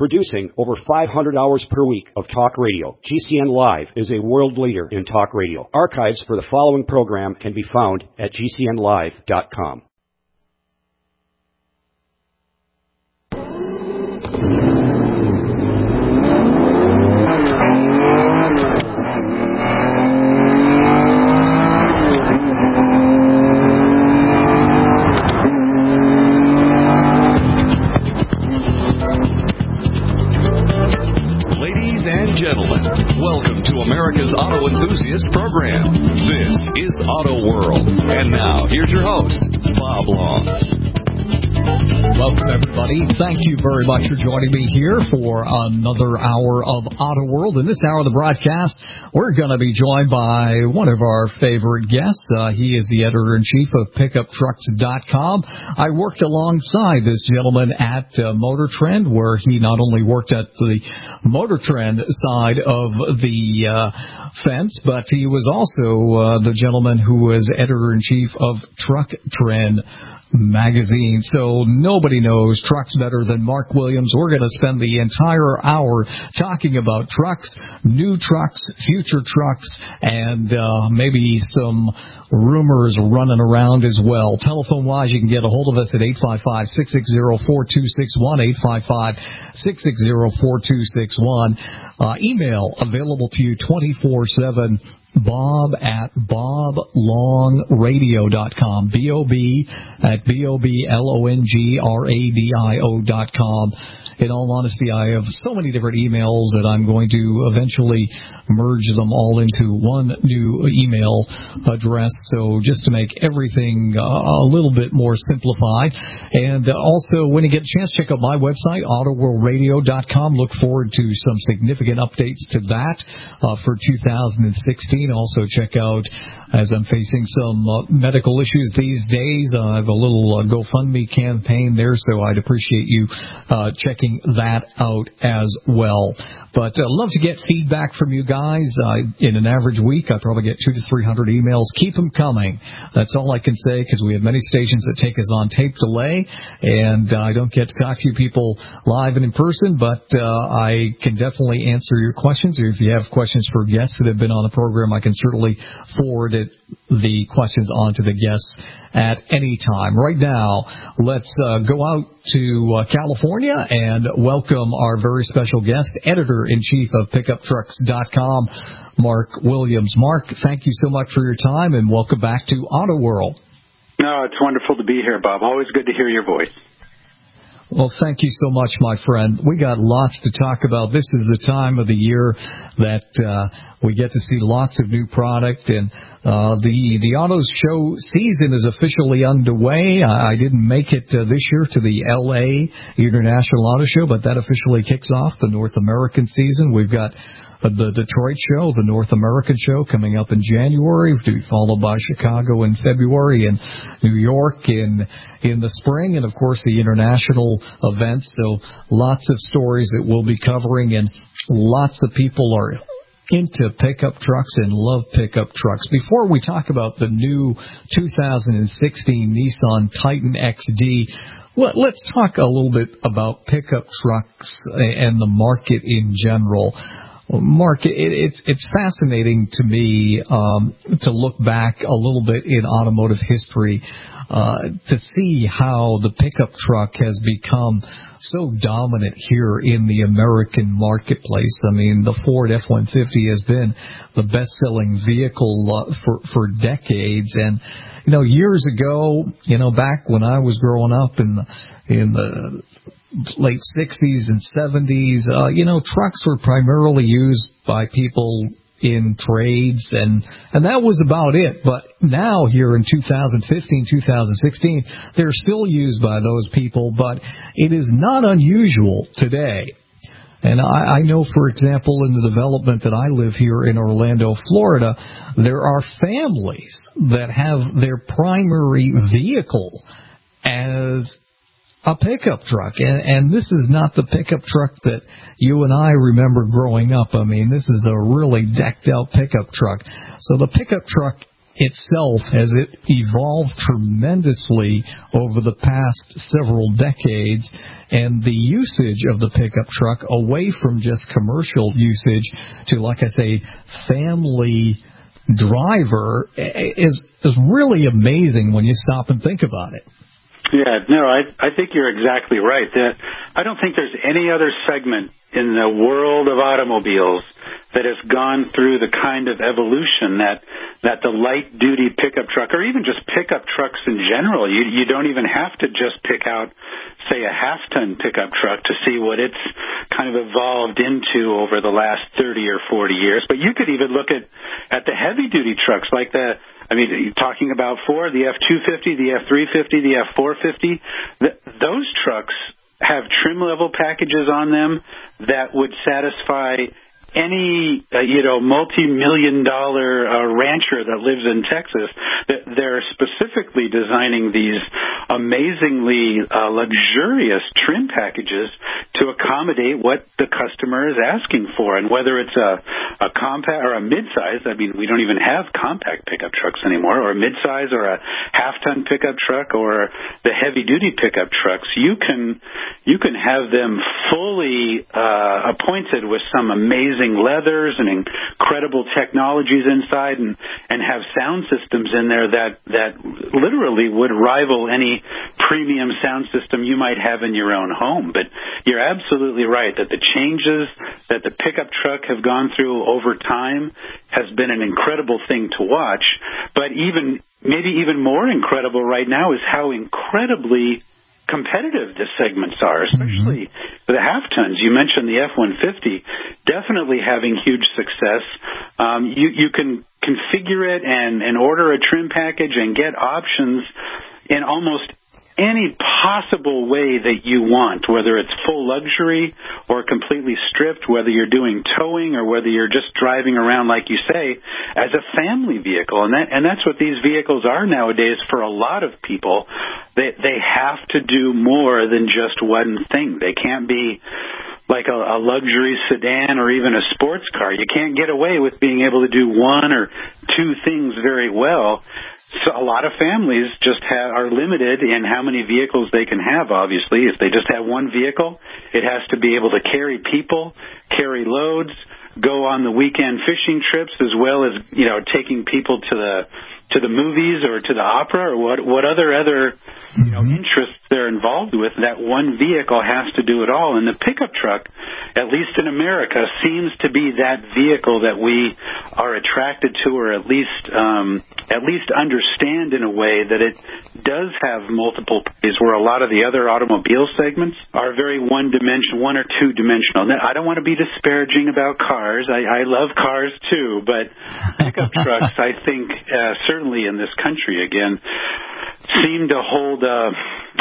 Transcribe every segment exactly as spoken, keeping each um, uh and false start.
Producing over five hundred hours per week of talk radio, G C N Live is a world leader in talk radio. Archives for the following program can be found at G C N live dot com. Gentlemen, welcome to America's Auto Enthusiast program. This is Auto World. And now, here's your host, Bob Long. Welcome, everybody. Thank you very much for joining me here for another hour of Auto World. In this hour of the broadcast, we're going to be joined by one of our favorite guests. Uh, he is the editor-in-chief of pickup trucks dot com. I worked alongside this gentleman at uh, Motor Trend, where he not only worked at the Motor Trend side of the uh, fence, but he was also uh, the gentleman who was editor-in-chief of Truck Trend magazine. So nobody knows trucks better than Mark Williams. We're going to spend the entire hour talking about trucks, new trucks, future trucks, and uh, maybe some rumors running around as well. Telephone-wise, you can get a hold of us at eight five five, six six zero, four two six one, eight five five, six six zero, four two six one. Uh, email available to you twenty-four seven. Bob at bob long radio dot com. B O B at B O B L O N G R A D I O dot com. In all honesty, I have so many different emails that I'm going to eventually merge them all into one new email address. So just to make everything uh, a little bit more simplified. And uh, also, when you get a chance, check out my website, auto world radio dot com. Look forward to some significant updates to that uh, for two thousand sixteen. Also check out, as I'm facing some uh, medical issues these days, uh, I have a little uh, GoFundMe campaign there, so I'd appreciate you uh, checking that out as well. But I'd uh, love to get feedback from you guys. Uh, in an average week, I probably get two to three hundred emails. Keep them coming. That's all I can say, because we have many stations that take us on tape delay, and uh, I don't get to talk to you people live and in person, but uh, I can definitely answer your questions. Or if you have questions for guests that have been on the program, I can certainly forward it, the questions on to the guests at any time. Right now, let's uh, go out to uh, California and welcome our very special guest, editor-in-chief of pickup trucks dot com, Mark Williams. Mark, thank you so much for your time, and welcome back to Auto World. No, it's wonderful to be here, Bob. Always good to hear your voice. Well, thank you so much, my friend. We got lots to talk about. This is the time of the year that uh, we get to see lots of new product, and uh, the the auto show season is officially underway. I, I didn't make it uh, this year to the L A International Auto Show, but that officially kicks off the North American season. We've got the Detroit show, the North American show, coming up in January, to be followed by Chicago in February and New York in in the spring, and of course the international events. So lots of stories that we'll be covering, and lots of people are into pickup trucks and love pickup trucks. Before we talk about the new two thousand sixteen Nissan Titan X D, well, let's talk a little bit about pickup trucks and the market in general. Mark, it, it's it's fascinating to me um, to look back a little bit in automotive history uh, to see how the pickup truck has become so dominant here in the American marketplace. I mean, the Ford F one fifty has been the best-selling vehicle uh, for for decades, and you know, years ago, you know, back when I was growing up in the, in the late sixties and seventies, uh, you know, trucks were primarily used by people in trades, and and that was about it. But now, here in two thousand fifteen, two thousand sixteen, they're still used by those people, but it is not unusual today. And I, I know, for example, in the development that I live here in Orlando, Florida, there are families that have their primary vehicle as a pickup truck, and, and this is not the pickup truck that you and I remember growing up. I mean, this is a really decked-out pickup truck. So the pickup truck itself, as it evolved tremendously over the past several decades, and the usage of the pickup truck away from just commercial usage to, like I say, family driver is is really amazing when you stop and think about it. Yeah, no, I I think you're exactly right. That I don't think there's any other segment in the world of automobiles that has gone through the kind of evolution that that the light-duty pickup truck, or even just pickup trucks in general, you you don't even have to just pick out, say, a half-ton pickup truck to see what it's kind of evolved into over the last thirty or forty years. But you could even look at, at the heavy-duty trucks like the, I mean, you're talking about Ford, the F two fifty, the F three fifty, the F four fifty. Th- those trucks have trim-level packages on them that would satisfy any, uh, you know, multi-million dollar uh, rancher that lives in Texas. They're specifically designing these amazingly uh, luxurious trim packages to accommodate what the customer is asking for. And whether it's a, a compact or a mid-size, I mean, we don't even have compact pickup trucks anymore, or a mid-size or a half-ton pickup truck or the heavy-duty pickup trucks, you can you can have them fully uh, appointed with some amazing leathers and incredible technologies inside, and, and have sound systems in there that, that literally would rival any premium sound system you might have in your own home. But you're absolutely right that the changes that the pickup truck have gone through over time has been an incredible thing to watch. But even maybe even more incredible right now is how incredibly competitive the segments are, especially mm-hmm. the half tons. You mentioned the F one fifty, definitely having huge success. Um, you, you can configure it and, and order a trim package and get options in almost any possible way that you want, whether it's full luxury or completely stripped, whether you're doing towing or whether you're just driving around, like you say, as a family vehicle. And that and that's what these vehicles are nowadays for a lot of people. They they have to do more than just one thing. They can't be like a, a luxury sedan or even a sports car. You can't get away with being able to do one or two things very well. So a lot of families just have, are limited in how many vehicles they can have, obviously. If they just have one vehicle, it has to be able to carry people, carry loads, go on the weekend fishing trips, as well as, you know, taking people to the to the movies or to the opera or what what other other you know mm-hmm. interests they're involved with. That one vehicle has to do it all. And the pickup truck, at least in America, seems to be that vehicle that we are attracted to, or at least um, at least understand in a way that it does have multiple ways, where a lot of the other automobile segments are very one dimension, one or two dimensional. Now, I don't want to be disparaging about cars. I, I love cars too, but pickup trucks, I think, uh, certainly in this country, again, seem to hold a,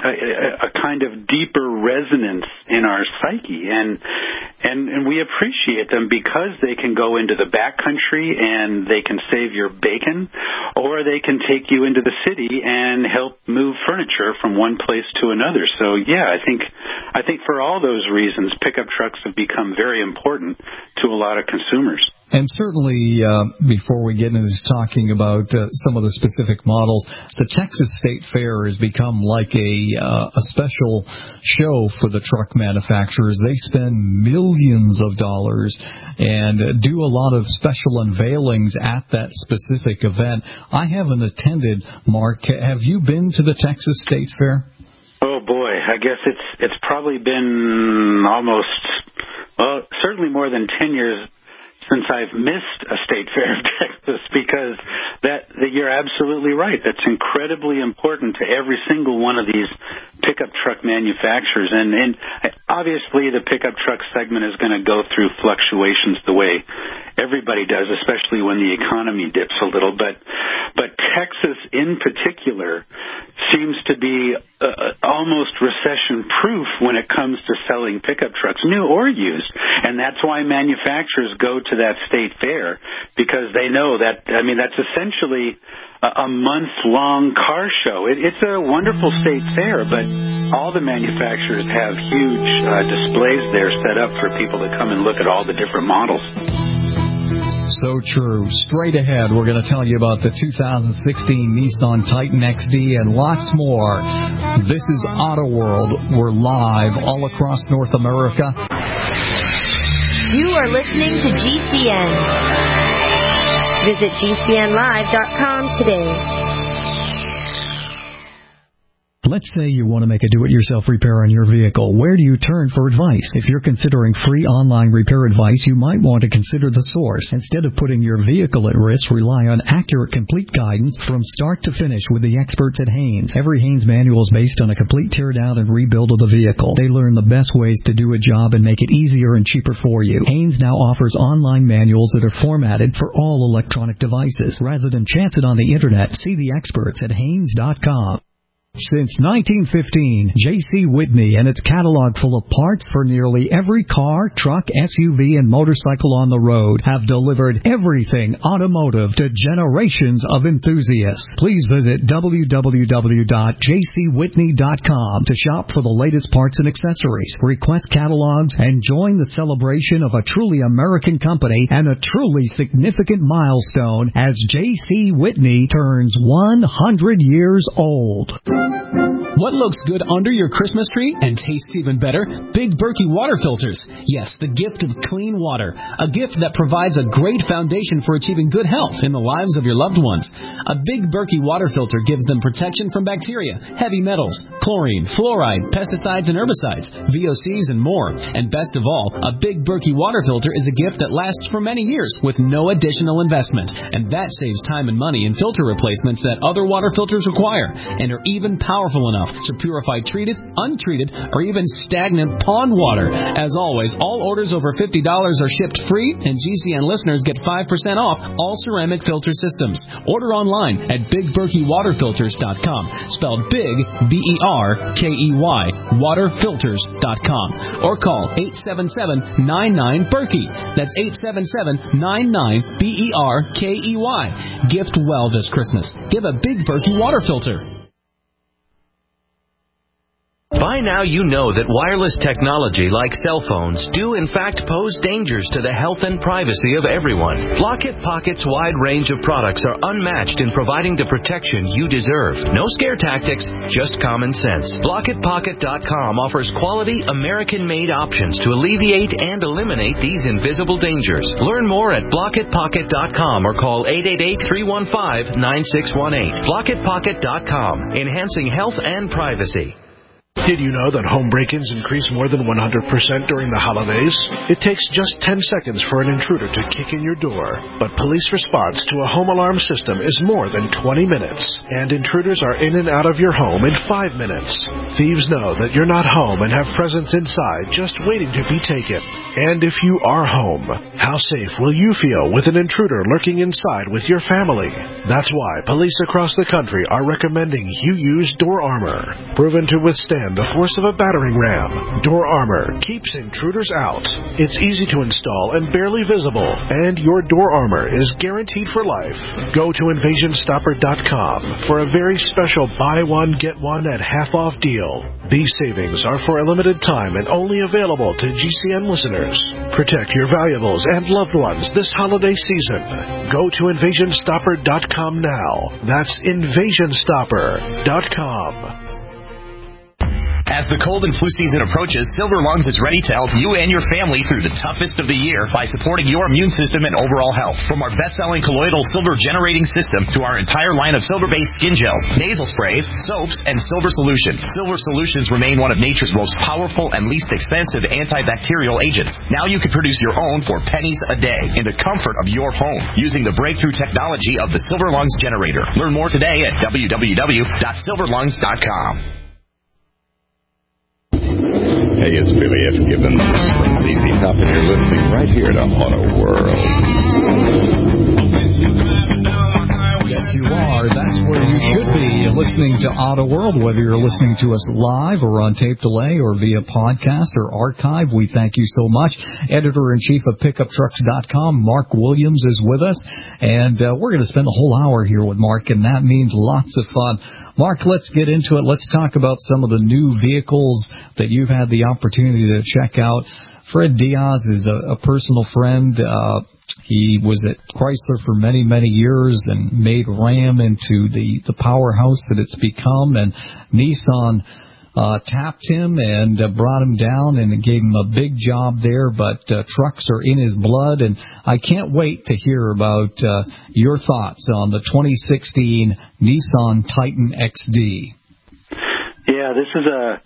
a, a kind of deeper resonance in our psyche, and and and we appreciate them because they can go into the backcountry and they can save your bacon, or they can take you into the city and help move furniture from one place to another. So yeah, I think I think for all those reasons, pickup trucks have become very important to a lot of consumers. And certainly, uh, before we get into talking about uh, some of the specific models, the Texas State Fair has become like a uh, a special show for the truck manufacturers. They spend millions of dollars and do a lot of special unveilings at that specific event. I haven't attended, Mark. Have you been to the Texas State Fair? Oh, boy. I guess it's it's probably been almost, well, certainly more than ten years since I've missed a state fair of Texas, because that, that you're absolutely right. That's incredibly important to every single one of these pickup truck manufacturers. And, and obviously the pickup truck segment is going to go through fluctuations the way everybody does, especially when the economy dips a little. But but Texas in particular seems to be uh, almost recession-proof when it comes to selling pickup trucks, new or used. And that's why manufacturers go to that state fair, because they know that, I mean, that's essentially a, a month-long car show. It, it's a wonderful state fair, but all the manufacturers have huge uh, displays there set up for people to come and look at all the different models. So true. Straight ahead, we're going to tell you about the two thousand sixteen Nissan Titan X D and lots more. This is Auto World. We're live all across North America. You are listening to G C N. Visit G C N live dot com today. Let's say you want to make a do-it-yourself repair on your vehicle. Where do you turn for advice? If you're considering free online repair advice, you might want to consider The Source. Instead of putting your vehicle at risk, rely on accurate, complete guidance from start to finish with the experts at Haynes. Every Haynes manual is based on a complete tear-down and rebuild of the vehicle. They learn the best ways to do a job and make it easier and cheaper for you. Haynes now offers online manuals that are formatted for all electronic devices. Rather than chance it on the Internet, see the experts at Haynes dot com. Since nineteen fifteen, J C. Whitney and its catalog full of parts for nearly every car, truck, S U V, and motorcycle on the road have delivered everything automotive to generations of enthusiasts. Please visit w w w dot j c whitney dot com to shop for the latest parts and accessories, request catalogs, and join the celebration of a truly American company and a truly significant milestone as J C. Whitney turns one hundred years old. What looks good under your Christmas tree and tastes even better? Big Berkey water filters. Yes, the gift of clean water. A gift that provides a great foundation for achieving good health in the lives of your loved ones. A Big Berkey water filter gives them protection from bacteria, heavy metals, chlorine, fluoride, pesticides and herbicides, V O Cs, and more. And best of all, a Big Berkey water filter is a gift that lasts for many years with no additional investment. And that saves time and money in filter replacements that other water filters require and are even powerful enough to purify treated, untreated, or even stagnant pond water. As always, all orders over fifty dollars are shipped free, and G C N listeners get five percent off all ceramic filter systems. Order online at big berkey water filters dot com, spelled big, B E R K E Y, water filters dot com, or call eight seven seven, nine nine, Berkey. That's eight seven seven, nine nine, B E R K E Y. Gift well this Christmas. Give a Big Berkey water filter. By now you know that wireless technology like cell phones do in fact pose dangers to the health and privacy of everyone. Block-It Pocket's wide range of products are unmatched in providing the protection you deserve. No scare tactics, just common sense. block it pocket dot com offers quality American-made options to alleviate and eliminate these invisible dangers. Learn more at block it pocket dot com or call eight eight eight, three one five, nine six one eight. block it pocket dot com, enhancing health and privacy. Did you know that home break-ins increase more than one hundred percent during the holidays? It takes just ten seconds for an intruder to kick in your door, but police response to a home alarm system is more than twenty minutes, and intruders are in and out of your home in five minutes. Thieves know that you're not home and have presents inside just waiting to be taken. And if you are home, how safe will you feel with an intruder lurking inside with your family? That's why police across the country are recommending you use Door Armor. Proven to withstand the force of a battering ram, Door Armor keeps intruders out. It's easy to install and barely visible, and your Door Armor is guaranteed for life. Go to invasion stopper dot com for a very special buy one, get one at half-off deal. These savings are for a limited time and only available to G C N listeners. Protect your valuables and loved ones this holiday season. Go to invasion stopper dot com now. That's invasion stopper dot com. As the cold and flu season approaches, Silver Lungs is ready to help you and your family through the toughest of the year by supporting your immune system and overall health. From our best-selling colloidal silver generating system to our entire line of silver-based skin gels, nasal sprays, soaps, and silver solutions, Silver Solutions remain one of nature's most powerful and least expensive antibacterial agents. Now you can produce your own for pennies a day in the comfort of your home using the breakthrough technology of the Silver Lungs generator. Learn more today at w w w dot silver lungs dot com. Hey, it's Billy F. Gibbons from Z Z Top, and you're listening right here to Auto World. Yes, you are. That's where you should be listening to Auto World, whether you're listening to us live or on tape delay or via podcast or archive. We thank you so much. Editor-in-Chief of Pickup Trucks dot com, Mark Williams, is with us, and uh, we're going to spend the whole hour here with Mark, and that means lots of fun. Mark, let's get into it. Let's talk about some of the new vehicles that you've had the opportunity to check out. Fred Diaz is a, a personal friend. Uh, he was at Chrysler for many, many years and made Ram into the, the powerhouse that it's become. And Nissan uh, tapped him and uh, brought him down and gave him a big job there. But uh, trucks are in his blood, and I can't wait to hear about uh, your thoughts on the twenty sixteen Nissan Titan X D. Yeah, this is a...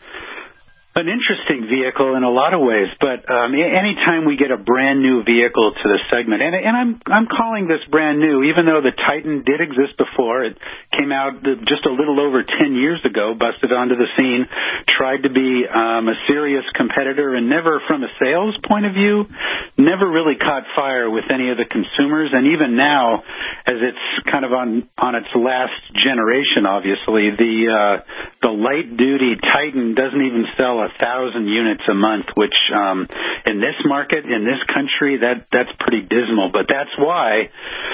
an interesting vehicle in a lot of ways, but um, anytime we get a brand new vehicle to the segment, and, and I'm I'm calling this brand new, even though the Titan did exist before. It came out just a little over ten years ago, busted onto the scene, tried to be um, a serious competitor, and never, from a sales point of view, never really caught fire with any of the consumers. And even now, as it's kind of on on its last generation, obviously, the uh, the light duty Titan doesn't even sell a thousand units a month, which um, in this market, in this country, that that's pretty dismal. But that's why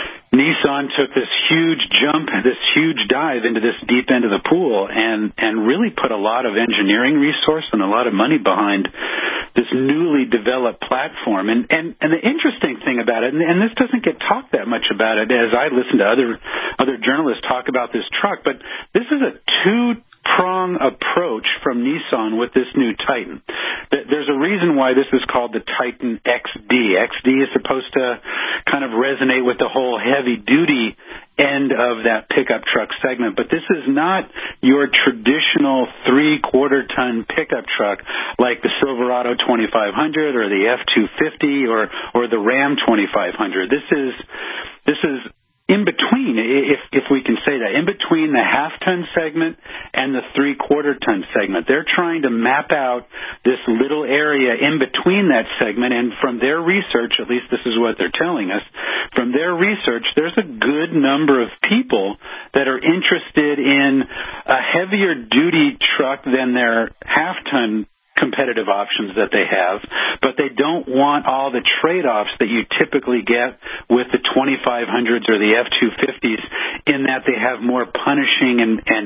Nissan took this huge jump, this huge dive into this deep end of the pool, and and really put a lot of engineering resource and a lot of money behind this newly developed platform. And and, and the interesting thing about it, and, and this doesn't get talked that much about it, as I listen to other other journalists talk about this truck, but this is a two prong approach from Nissan with this new Titan. There's a reason why this is called the Titan X D. X D is supposed to kind of resonate with the whole heavy-duty end of that pickup truck segment, but this is not your traditional three-quarter ton pickup truck like the Silverado twenty-five hundred or the F two fifty or or the Ram twenty-five hundred. This is this is in between, if if we can say that, in between the half-ton segment and the three-quarter ton segment. They're trying to map out this little area in between that segment, and from their research, at least this is what they're telling us, from their research, there's a good number of people that are interested in a heavier-duty truck than their half-ton competitive options that they have, but they don't want all the trade-offs that you typically get with the twenty-five hundreds or the F two fifties, in that they have more punishing and, and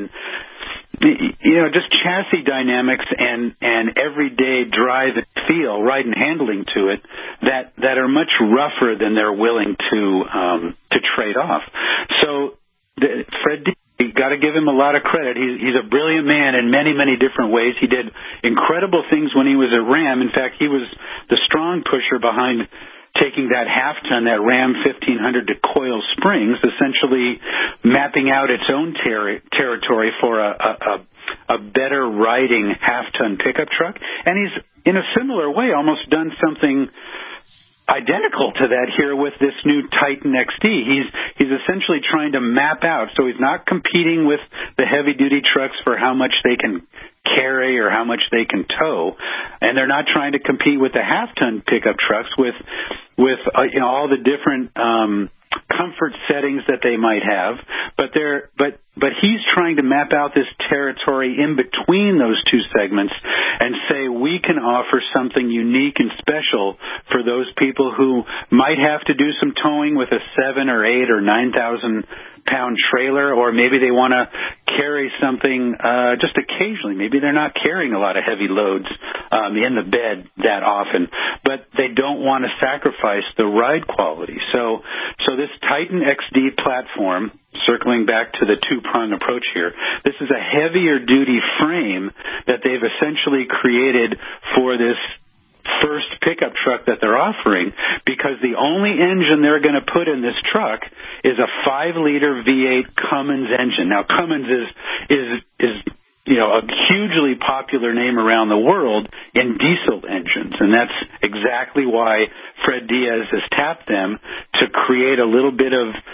you know, just chassis dynamics and, and everyday drive and feel, ride and handling to it that, that are much rougher than they're willing to um, to trade off. So the, Fred D. You got to give him a lot of credit. He's, he's a brilliant man in many, many different ways. He did incredible things when he was at Ram. In fact, he was the strong pusher behind taking that half-ton, that Ram fifteen hundred, to Coil Springs, essentially mapping out its own ter- territory for a, a, a, a better riding half-ton pickup truck. And he's, in a similar way, almost done something identical to that here with this new Titan X D. He's he's essentially trying to map out, so he's not competing with the heavy-duty trucks for how much they can carry or how much they can tow, and they're not trying to compete with the half-ton pickup trucks with with uh, you know, all the different um, comfort settings that they might have, but they're but but he's trying to map out this territory in between those two segments and say we can offer something unique and special for those people who might have to do some towing with a seven or eight or nine thousand pound trailer, or maybe they want to carry something uh, just occasionally. Maybe they're not carrying a lot of heavy loads um, in the bed that often, but they don't want to sacrifice the ride quality. So, so this Titan X D platform, circling back to the two-prong approach here, this is a heavier-duty frame that they've essentially created for this first pickup truck that they're offering, because the only engine they're going to put in this truck is a five liter V eight Cummins engine. Now, Cummins is is is you know a hugely popular name around the world in diesel engines, and that's exactly why Fred Diaz has tapped them to create a little bit of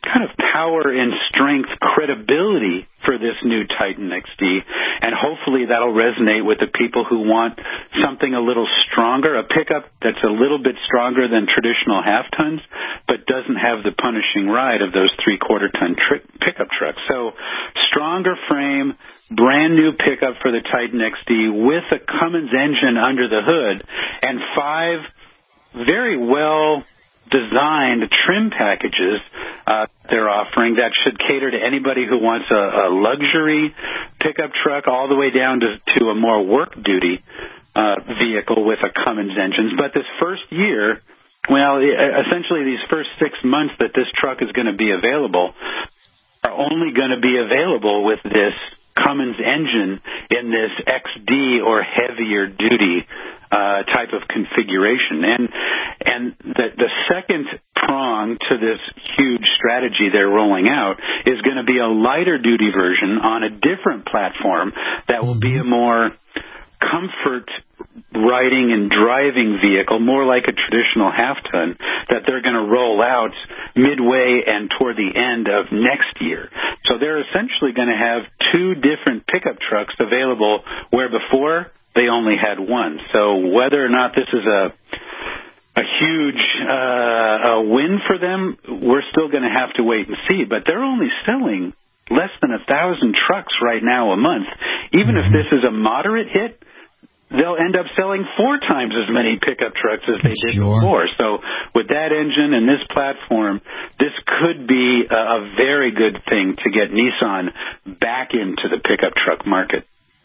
kind of power and strength credibility for this new Titan X D, and hopefully that'll resonate with the people who want something a little stronger, a pickup that's a little bit stronger than traditional half-tons, but doesn't have the punishing ride of those three-quarter-ton tri- pickup trucks. So stronger frame, brand new pickup for the Titan X D with a Cummins engine under the hood, and five very well designed trim packages uh, they're offering that should cater to anybody who wants a, a luxury pickup truck all the way down to, to a more work-duty uh, vehicle with a Cummins engine. But this first year, well, essentially these first six months that this truck is going to be available are only going to be available with this Cummins engine in this X D or heavier duty uh, type of configuration. And and the, the second prong to this huge strategy they're rolling out is going to be a lighter duty version on a different platform that will be a more comfort riding and driving vehicle, more like a traditional half-ton, that they're going to roll out midway and toward the end of next year. So they're essentially going to have two different pickup trucks available where before they only had one. So whether or not this is a a huge uh, a win for them, we're still going to have to wait and see. But they're only selling less than a thousand trucks right now a month. Even if this is a moderate hit, they'll end up selling four times as many pickup trucks as they did sure. before. So with that engine and this platform, this could be a, a very good thing to get Nissan back into the pickup truck market.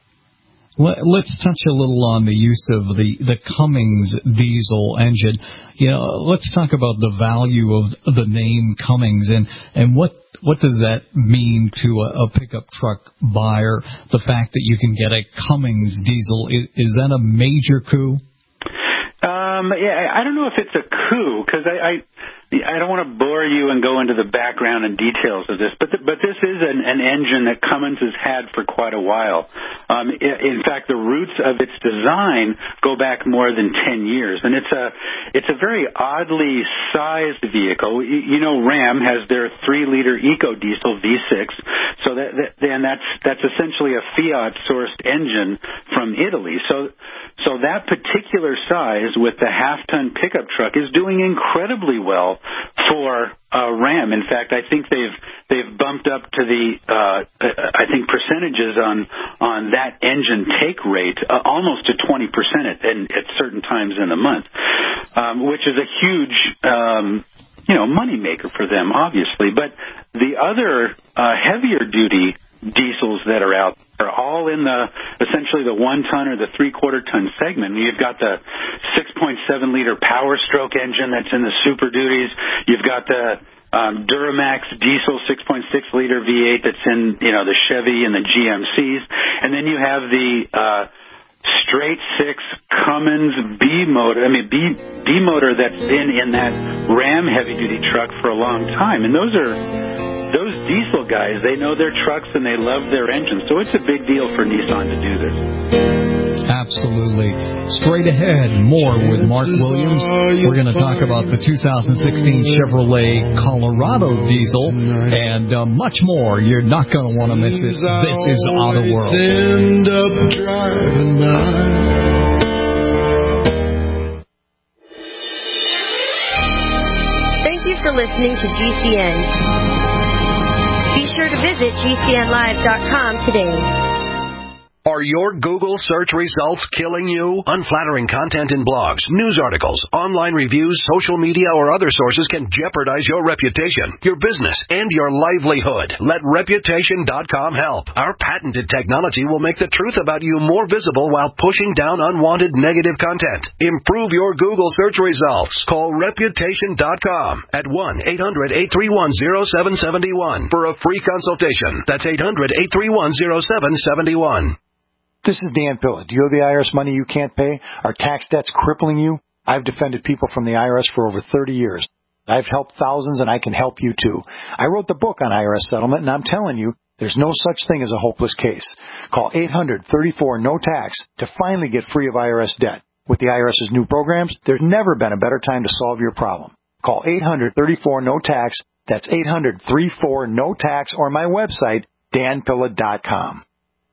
Let's touch a little on the use of the, the Cummins diesel engine. You know, let's talk about the value of the name Cummins and, and what what does that mean to a, a pickup truck buyer, the fact that you can get a Cummins diesel. Is, is that a major coup? Um, yeah, I don't know if it's a coup, because I, I I don't want to bore you and go into the background and details of this, but the, but this is an, an engine that Cummins has had for quite a while. Um, in fact, the roots of its design go back more than ten years, and it's a it's a very oddly sized vehicle. You, you know, Ram has their three liter EcoDiesel V six, so that, that and that's that's essentially a Fiat sourced engine from Italy. So so that particular size with the half ton pickup truck is doing incredibly well for uh, Ram. In fact, I think they've they've bumped up to the uh, I think percentages on on that engine take rate uh, almost to twenty percent at, at certain times in the month, um, which is a huge um, you know money maker for them, obviously. But the other uh, heavier duty diesels that are out are all in the essentially the one ton or the three quarter ton segment. You've got the six point seven liter Power Stroke engine that's in the Super Duties. You've got the um, Duramax diesel six point six liter V eight that's in you know the Chevy and the G M Cs, and then you have the uh, straight six Cummins B motor. I mean B B motor that's been in that Ram heavy duty truck for a long time, and those are. Those diesel guys, they know their trucks and they love their engines, so it's a big deal for Nissan to do this. Absolutely. Straight ahead, more with Mark Williams. We're going to talk about the two thousand sixteen Chevrolet Colorado diesel and uh, much more. You're not going to want to miss it. This is Auto World. End up driving by. Thank you for listening to G C N. Be sure to visit G C N live dot com today. Are your Google search results killing you? Unflattering content in blogs, news articles, online reviews, social media, or other sources can jeopardize your reputation, your business, and your livelihood. Let Reputation dot com help. Our patented technology will make the truth about you more visible while pushing down unwanted negative content. Improve your Google search results. Call Reputation dot com at one eight hundred eight three one zero seven seven one for a free consultation. That's eight hundred eight three one zero seven seven one. This is Dan Pilla. Do you owe the I R S money you can't pay? Are tax debts crippling you? I've defended people from the I R S for over thirty years. I've helped thousands, and I can help you, too. I wrote the book on I R S settlement, and I'm telling you, there's no such thing as a hopeless case. Call eight hundred thirty-four no tax to finally get free of I R S debt. With the IRS's new programs, there's never been a better time to solve your problem. Call eight hundred thirty-four no tax That's eight hundred, three four, N O T A X or my website, dan pilla dot com.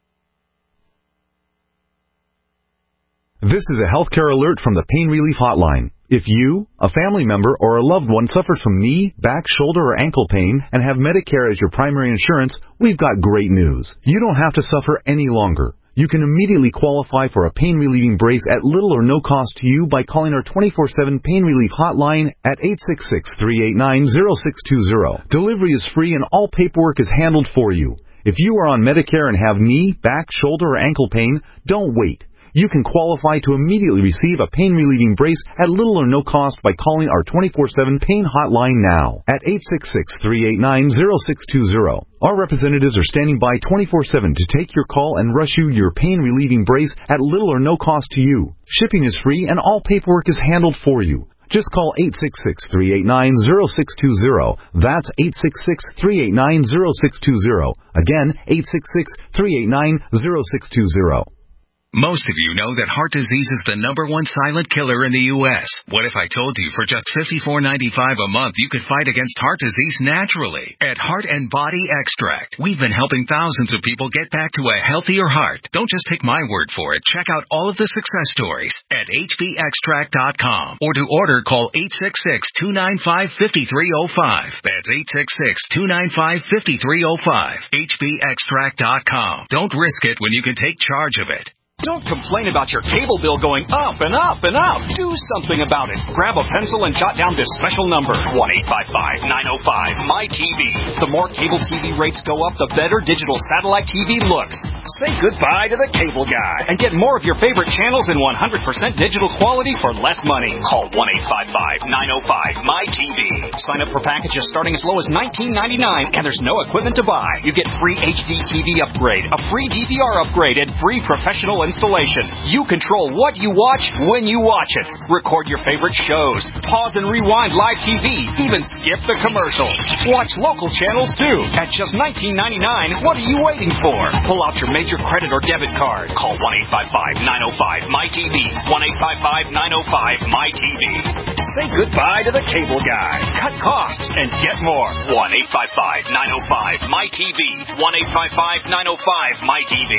This is a healthcare alert from the Pain Relief Hotline. If you, a family member, or a loved one suffers from knee, back, shoulder, or ankle pain and have Medicare as your primary insurance, we've got great news. You don't have to suffer any longer. You can immediately qualify for a pain-relieving brace at little or no cost to you by calling our twenty-four seven Pain Relief Hotline at eight six six, three eight nine, zero six two zero. Delivery is free and all paperwork is handled for you. If you are on Medicare and have knee, back, shoulder, or ankle pain, don't wait. You can qualify to immediately receive a pain-relieving brace at little or no cost by calling our twenty-four seven Pain Hotline now at eight six six, three eight nine, zero six two zero. Our representatives are standing by twenty-four seven to take your call and rush you your pain-relieving brace at little or no cost to you. Shipping is free and all paperwork is handled for you. Just call eight six six, three eight nine, zero six two zero. That's eight six six, three eight nine, zero six two zero. Again, eight six six, three eight nine, zero six two zero. Most of you know that heart disease is the number one silent killer in the U S What if I told you for just fifty-four ninety-five a month you could fight against heart disease naturally? At Heart and Body Extract, we've been helping thousands of people get back to a healthier heart. Don't just take my word for it. Check out all of the success stories at h b extract dot com. Or to order, call eight six six, two nine five, five three zero five. That's eight six six, two nine five, five three zero five. h b extract dot com. Don't risk it when you can take charge of it. Don't complain about your cable bill going up and up and up. Do something about it. Grab a pencil and jot down this special number, one eight five five, nine oh five, M Y T V. The more cable T V rates go up, the better digital satellite T V looks. Say goodbye to the cable guy and get more of your favorite channels in one hundred percent digital quality for less money. Call one eight five five, nine oh five, M Y T V. Sign up for packages starting as low as nineteen ninety-nine, and there's no equipment to buy. You get free H D T V upgrade, a free D V R upgrade, and free professional installation. You control what you watch when you watch it. Record your favorite shows. Pause and rewind live T V. Even skip the commercials. Watch local channels too. At just nineteen ninety-nine, what are you waiting for? Pull out your major credit or debit card. Call one eight five five, nine oh five, M Y T V. one eight five five, nine oh five, M Y T V. Say goodbye to the cable guy. Cut costs and get more. one eight five five, nine oh five, M Y T V. one eight five five, nine oh five, M Y T V.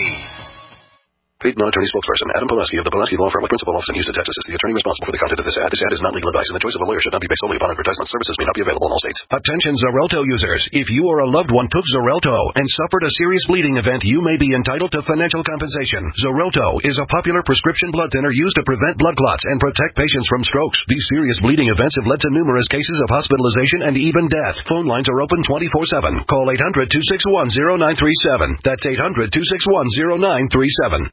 Paid non-attorney spokesperson Adam Pulaski of the Pulaski Law Firm with principal office in Houston, Texas is the attorney responsible for the content of this ad. This ad is not legal advice, and the choice of a lawyer should not be based solely upon advertisement. Services may not be available in all states. Attention Xarelto users. If you or a loved one took Xarelto and suffered a serious bleeding event, you may be entitled to financial compensation. Xarelto is a popular prescription blood thinner used to prevent blood clots and protect patients from strokes. These serious bleeding events have led to numerous cases of hospitalization and even death. Phone lines are open twenty-four seven. Call eight hundred, two six one, zero nine three seven. That's eight hundred, two six one, zero nine three seven.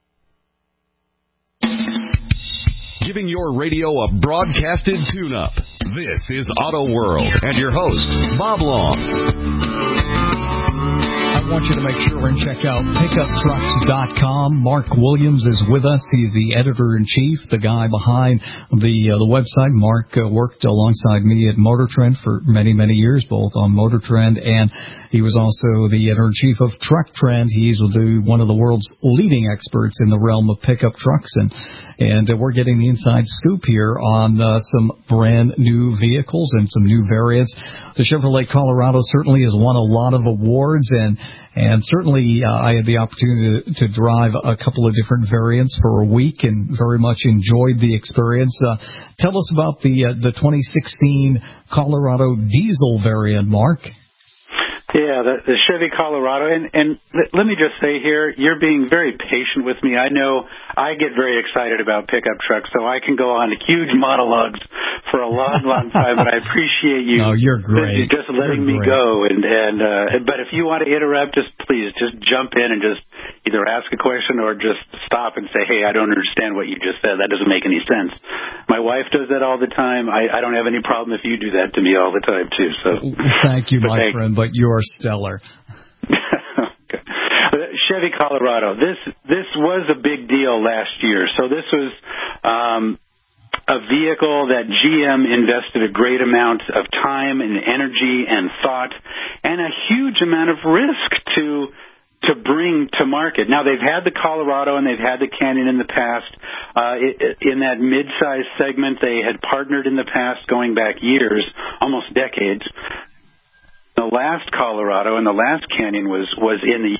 Giving your radio a broadcasted tune-up. This is Auto World and your host, Bob Long. I want you to make sure and check out pickup trucks dot com. Mark Williams is with us. He's the editor-in-chief, the guy behind the uh, the website. Mark uh, worked alongside me at Motor Trend for many, many years, both on Motor Trend, and he was also the editor-in-chief of Truck Trend. He's one of the world's leading experts in the realm of pickup trucks, and and uh, we're getting the inside scoop here on uh, some brand new vehicles and some new variants. The Chevrolet Colorado certainly has won a lot of awards, and And certainly uh, I had the opportunity to, to drive a couple of different variants for a week and very much enjoyed the experience. Uh, tell us about the uh, the twenty sixteen Colorado diesel variant, Mark. Yeah, the, the Chevy Colorado. And, and let me just say here, you're being very patient with me. I know I get very excited about pickup trucks, so I can go on huge monologues for a long, long time, but I appreciate you. No, you're great. Just letting you're me great. go. And, and uh, but if you want to interrupt, just please, just jump in and just either ask a question or just stop and say, hey, I don't understand what you just said. That doesn't make any sense. My wife does that all the time. I, I don't have any problem if you do that to me all the time, too. So thank you, my thank friend, but you're stellar. Okay. Chevy Colorado. This this was a big deal last year. So this was um, a vehicle that G M invested a great amount of time and energy and thought and a huge amount of risk to to bring to market. Now, they've had the Colorado and they've had the Canyon in the past. Uh, it, in that mid-size segment, they had partnered in the past, going back years, almost decades. the last Colorado and the last Canyon was, was in the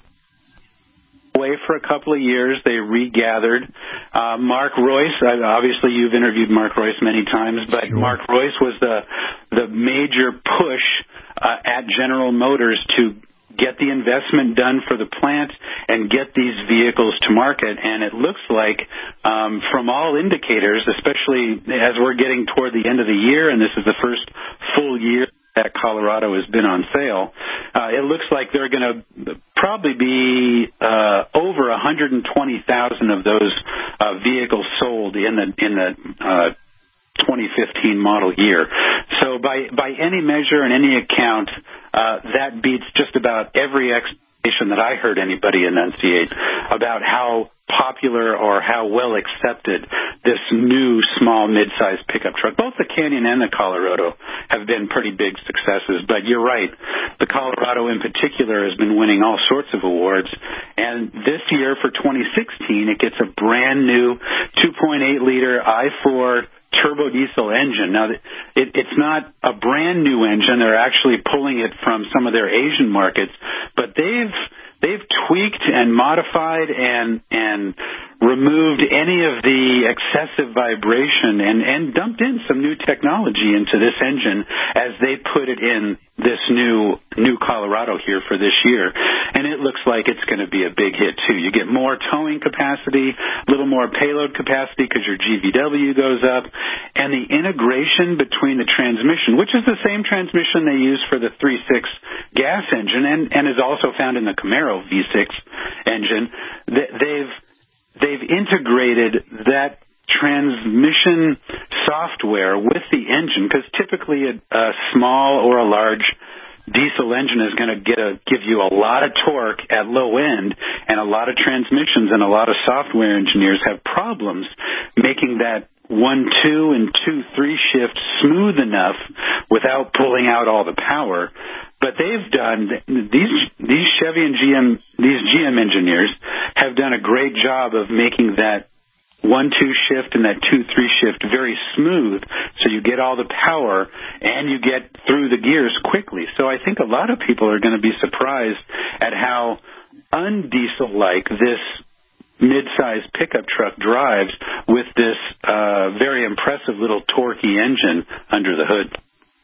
away for a couple of years. They regathered. Uh, Mark Royce, obviously you've interviewed Mark Royce many times, but sure. Mark Royce was the the major push uh, at General Motors to get the investment done for the plant and get these vehicles to market. And it looks like um, from all indicators, especially as we're getting toward the end of the year, and this is the first full year that Colorado has been on sale, uh, it looks like they're going to probably be uh, over one hundred twenty thousand of those uh, vehicles sold in the in the uh, twenty fifteen model year. So by by any measure and any account, uh, that beats just about every expectation that I heard anybody enunciate about how popular or how well accepted this new small mid-sized pickup truck. Both the Canyon and the Colorado have been pretty big successes, but you're right. The Colorado in particular has been winning all sorts of awards, and this year for twenty sixteen it gets a brand new two point eight liter I four turbo diesel engine. Now, it, it's not a brand new engine. They're actually pulling it from some of their Asian markets, but they've They've tweaked and modified and and removed any of the excessive vibration and, and dumped in some new technology into this engine as they put it in this new new Colorado here for this year. And it looks like it's going to be a big hit, too. You get more towing capacity, a little more payload capacity because your G V W goes up, and the integration between the transmission, which is the same transmission they use for the three point six gas engine and, and is also found in the Camaro V six engine, they've they've integrated that transmission software with the engine, because typically a, a small or a large diesel engine is going to get a, give you a lot of torque at low end, and a lot of transmissions and a lot of software engineers have problems making that one, two, and two, three shift smooth enough without pulling out all the power. But they've done, these these Chevy and G M, these G M engineers have done a great job of making that one, two shift and that two, three shift very smooth, so you get all the power and you get through the gears quickly. So I think a lot of people are going to be surprised at how undiesel-like this mid-sized pickup truck drives with this uh, very impressive little torquey engine under the hood.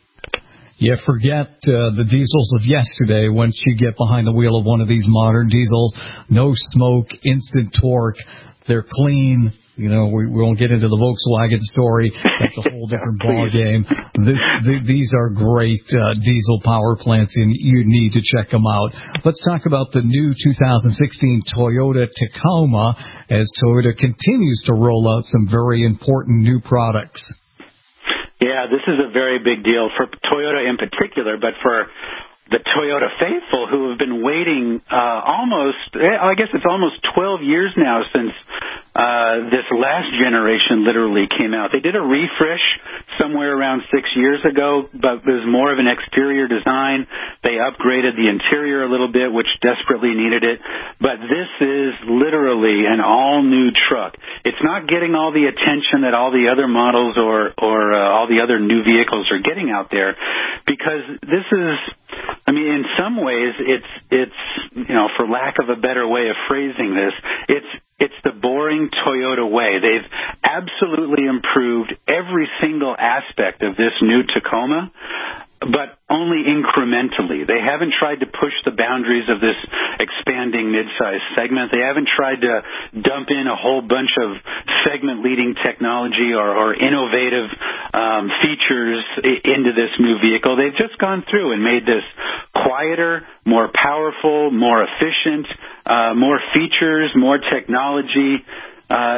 You forget uh, the diesels of yesterday. Once you get behind the wheel of one of these modern diesels, no smoke, instant torque, they're clean. You know, we, we won't get into the Volkswagen story. That's a whole different ball game. This, th- these are great uh, diesel power plants, and you need to check them out. Let's talk about the new two thousand sixteen Toyota Tacoma, as Toyota continues to roll out some very important new products. Yeah, this is a very big deal for Toyota in particular, but for the Toyota faithful who have been waiting uh, almost, I guess it's almost twelve years now since uh, this last generation literally came out. They did a refresh somewhere around six years ago, but it was more of an exterior design. They upgraded the interior a little bit, which desperately needed it. But this is literally an all-new truck. It's not getting all the attention that all the other models or, or uh, all the other new vehicles are getting out there, because this is, I mean, in some ways, it's, it's, you know, for lack of a better way of phrasing this, it's, it's the boring Toyota way. They've absolutely improved every single aspect of this new Tacoma, but only incrementally. They haven't tried to push the boundaries of this expanding midsize segment. They haven't tried to dump in a whole bunch of segment-leading technology or, or innovative um, features into this new vehicle. They've just gone through and made this quieter, more powerful, more efficient, uh, more features, more technology, uh,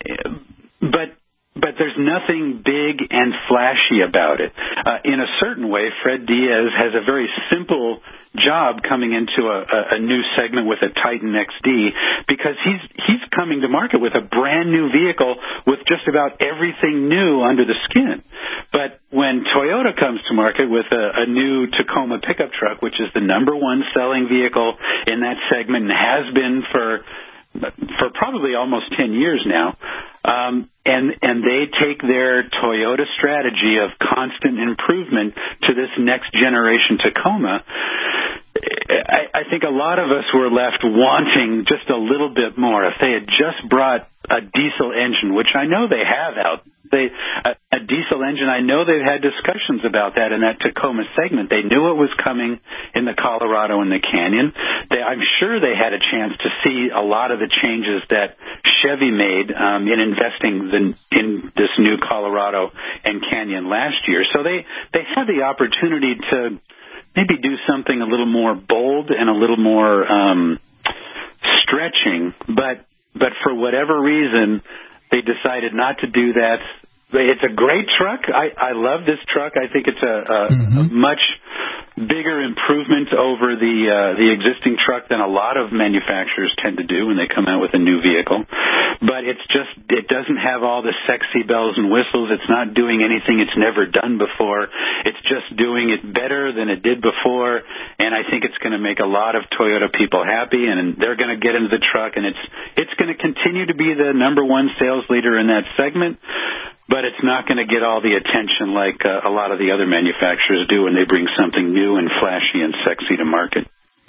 but But there's nothing big and flashy about it. Uh, in a certain way, Fred Diaz has a very simple job coming into a, a, a new segment with a Titan X D, because he's he's coming to market with a brand new vehicle with just about everything new under the skin. But when Toyota comes to market with a, a new Tacoma pickup truck, which is the number one selling vehicle in that segment and has been for for probably almost ten years now, Um, and and they take their Toyota strategy of constant improvement to this next generation Tacoma. I, I think a lot of us were left wanting just a little bit more. If they had just brought a diesel engine, which I know they have out, they a, a diesel engine, I know they've had discussions about that in that Tacoma segment. They knew it was coming in the Colorado and the Canyon. They, I'm sure they had a chance to see a lot of the changes that Chevy made um, in investing the, in this new Colorado and Canyon last year. So they, they had the opportunity to maybe do something a little more bold and a little more um, stretching, but but for whatever reason, they decided not to do that. It's a great truck. I, I love this truck. I think it's a, a, mm-hmm. a much bigger improvement over the uh, the existing truck than a lot of manufacturers tend to do when they come out with a new vehicle. But it's just, it doesn't have all the sexy bells and whistles. It's not doing anything it's never done before. It's just doing it better than it did before, and I think it's going to make a lot of Toyota people happy, and they're going to get into the truck, and it's it's going to continue to be the number one sales leader in that segment. But it's not going to get all the attention like uh, a lot of the other manufacturers do when they bring something new and flashy and sexy to market.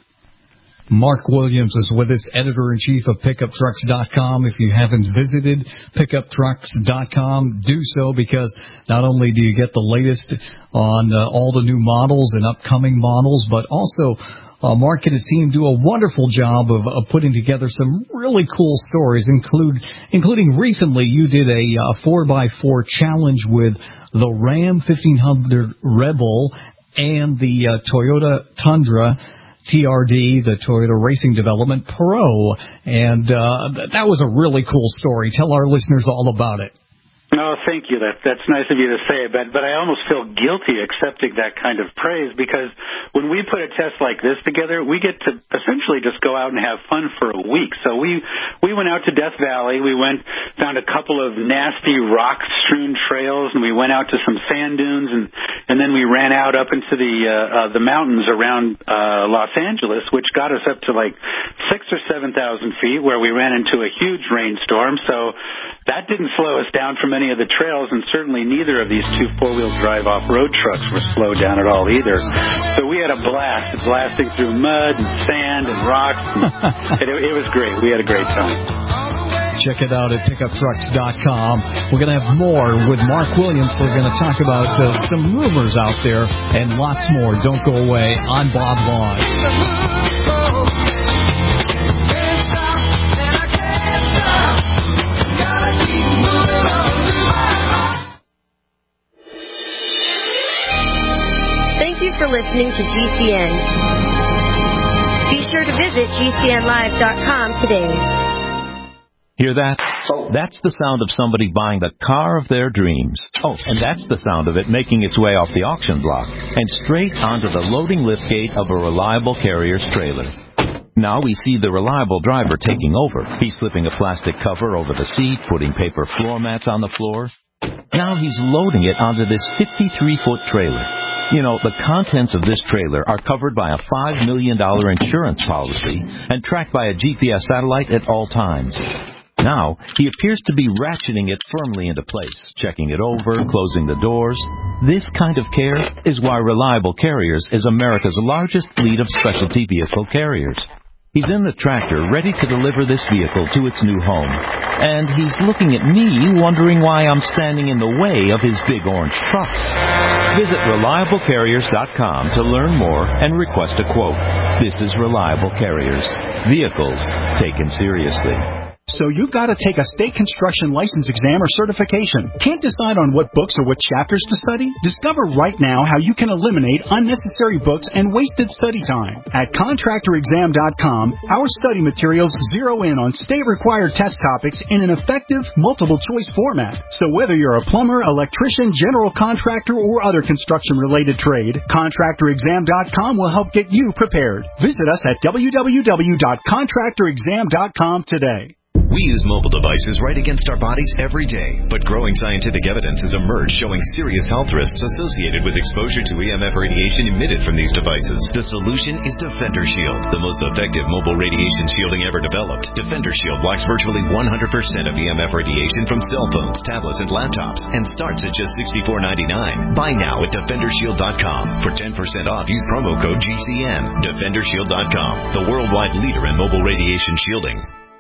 Mark Williams is with us, editor-in-chief of pickup trucks dot com. If you haven't visited pickup trucks dot com, do so, because not only do you get the latest on uh, all the new models and upcoming models, but also Uh, Mark and his team do a wonderful job of, of putting together some really cool stories, include, including recently you did a uh, four by four challenge with the Ram fifteen hundred Rebel and the uh, Toyota Tundra T R D, the Toyota Racing Development Pro, and uh, th- that was a really cool story. Tell our listeners all about it. Oh, thank you. That that's nice of you to say, but but I almost feel guilty accepting that kind of praise, because when we put a test like this together, we get to essentially just go out and have fun for a week. So we we went out to Death Valley. We went found a couple of nasty rock-strewn trails, and we went out to some sand dunes, and and then we ran out up into the uh, uh, the mountains around uh, Los Angeles, which got us up to like six or seven thousand feet, where we ran into a huge rainstorm. So that didn't slow us down from any of the trails, and certainly neither of these two four-wheel drive off-road trucks were slowed down at all either. So we had a blast, blasting through mud and sand and rocks. And it, it was great. We had a great time. Check it out at pickup trucks dot com. We're going to have more with Mark Williams. We're going to talk about uh, some rumors out there and lots more. Don't go away. I'm Bob Vaughn. Thank you for listening to G C N. Be sure to visit G C N live dot com today. Hear that? That's the sound of somebody buying the car of their dreams. Oh, and that's the sound of it making its way off the auction block and straight onto the loading liftgate of a Reliable Carriers trailer. Now we see the Reliable driver taking over. He's slipping a plastic cover over the seat, putting paper floor mats on the floor. Now he's loading it onto this fifty-three foot trailer. You know, the contents of this trailer are covered by a five million dollars insurance policy and tracked by a G P S satellite at all times. Now, he appears to be ratcheting it firmly into place, checking it over, closing the doors. This kind of care is why Reliable Carriers is America's largest fleet of specialty vehicle carriers. He's in the tractor, ready to deliver this vehicle to its new home. And he's looking at me, wondering why I'm standing in the way of his big orange truck. Visit Reliable Carriers dot com to learn more and request a quote. This is Reliable Carriers. Vehicles taken seriously. So you've got to take a state construction license exam or certification. Can't decide on what books or what chapters to study? Discover right now how you can eliminate unnecessary books and wasted study time. At Contractor Exam dot com, our study materials zero in on state-required test topics in an effective, multiple-choice format. So whether you're a plumber, electrician, general contractor, or other construction-related trade, Contractor Exam dot com will help get you prepared. Visit us at w w w dot contractor exam dot com today. We use mobile devices right against our bodies every day, but growing scientific evidence has emerged showing serious health risks associated with exposure to E M F radiation emitted from these devices. The solution is Defender Shield, the most effective mobile radiation shielding ever developed. Defender Shield blocks virtually one hundred percent of E M F radiation from cell phones, tablets, and laptops, and starts at just sixty-four ninety-nine. Buy now at defender shield dot com. For ten percent off, use promo code G C N. defender shield dot com, the worldwide leader in mobile radiation shielding.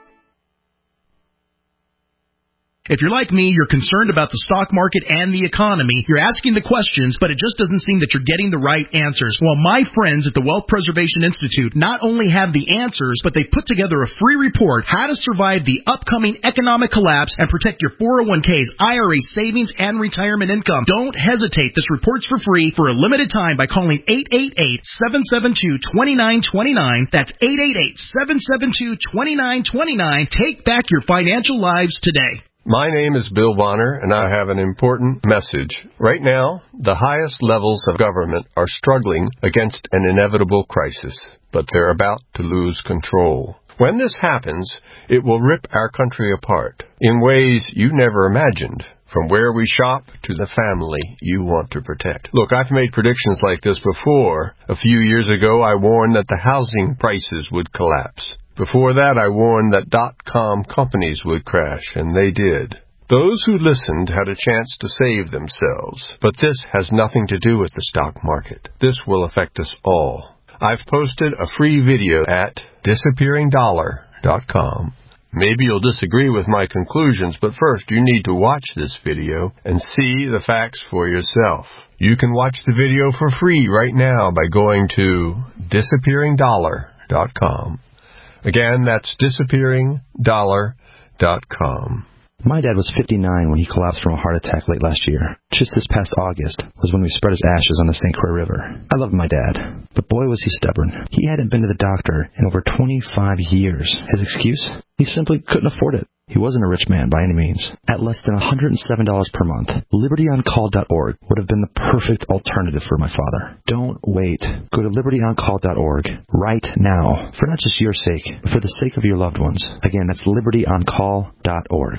If you're like me, you're concerned about the stock market and the economy. You're asking the questions, but it just doesn't seem that you're getting the right answers. Well, my friends at the Wealth Preservation Institute not only have the answers, but they put together a free report, How to Survive the Upcoming Economic Collapse and Protect Your four oh one k's, I R As, savings, and retirement income. Don't hesitate. This report's for free for a limited time by calling eight eight eight, seven seven two, two nine two nine. That's eight eight eight, seven seven two, two nine two nine. Take back your financial lives today. My name is Bill Bonner, and I have an important message. Right now, the highest levels of government are struggling against an inevitable crisis, but they're about to lose control. When this happens, it will rip our country apart in ways you never imagined, from where we shop to the family you want to protect. Look, I've made predictions like this before. A few years ago, I warned that the housing prices would collapse. Before that, I warned that dot-com companies would crash, and they did. Those who listened had a chance to save themselves, but this has nothing to do with the stock market. This will affect us all. I've posted a free video at disappearing dollar dot com. Maybe you'll disagree with my conclusions, but first you need to watch this video and see the facts for yourself. You can watch the video for free right now by going to disappearing dollar dot com. Again, that's disappearing dollar dot com. My dad was fifty-nine when he collapsed from a heart attack late last year. Just this past August was when we spread his ashes on the Saint Croix River. I loved my dad, but boy was he stubborn. He hadn't been to the doctor in over twenty-five years. His excuse? He simply couldn't afford it. He wasn't a rich man by any means. At less than one hundred seven dollars per month, liberty on call dot org would have been the perfect alternative for my father. Don't wait. Go to liberty on call dot org right now, for not just your sake, but for the sake of your loved ones. Again, that's liberty on call dot org.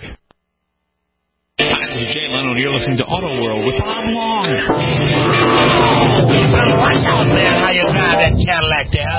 Hi, this is Jay Leno, and you're listening to Auto World with Bob Long. Watch out, man, how you drive that Cadillac there.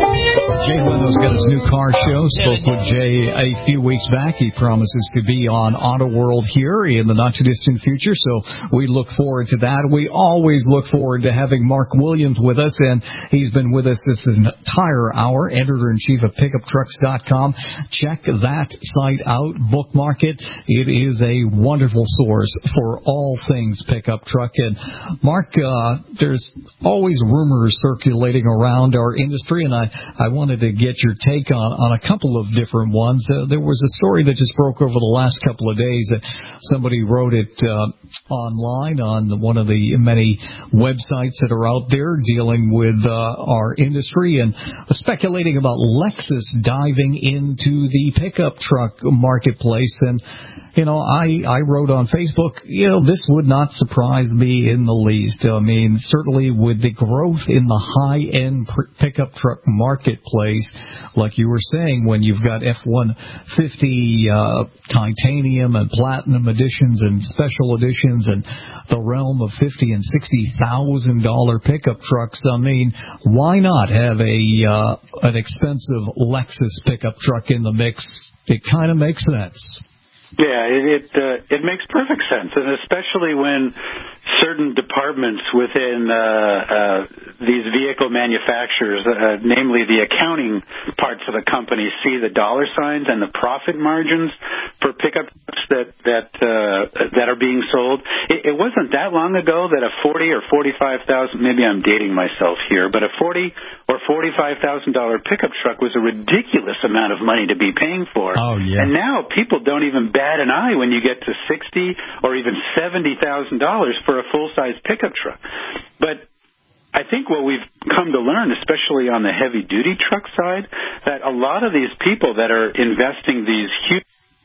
Jay Leno's got his new car show. Spoke with Jay a few weeks back. He promises to be on Auto World here in the not-too-distant future, so we look forward to that. We always look forward to having Mark Williams with us, and he's been with us this entire hour, editor-in-chief of pickup trucks dot com. Check that site out, bookmark it. It is a wonderful source for all things pickup truck. And Mark, uh, there's always rumors circulating around our industry, and I, I wanted to get your take on, on a couple of different ones. Uh, there was a story that just broke over the last couple of days. Uh, somebody wrote it uh, online on one of the many websites that are out there dealing with uh, our industry, and speculating about Lexus diving into the pickup truck marketplace. And you know, I, I wrote on Facebook, you know, this would not surprise me in the least. I mean, certainly with the growth in the high-end pickup truck marketplace, like you were saying, when you've got F one fifty uh, titanium and platinum editions and special editions and the realm of fifty and sixty thousand dollar pickup trucks, I mean, why not have a uh, an expensive Lexus pickup truck in the mix? It kind of makes sense. Yeah, it it, uh, it makes perfect sense, and especially when certain departments within uh, uh, these vehicle manufacturers, uh, namely the accounting parts of the company, see the dollar signs and the profit margins for pickups that that uh, that are being sold. It, it wasn't that long ago that a forty or forty-five thousand, maybe I'm dating myself here, but a forty or forty-five thousand dollar pickup truck was a ridiculous amount of money to be paying for. Oh yeah. And now people don't even bat an eye when you get to sixty or even seventy thousand dollars for a full-size pickup truck. But I think what we've come to learn, especially on the heavy-duty truck side, that a lot of these people that are investing these huge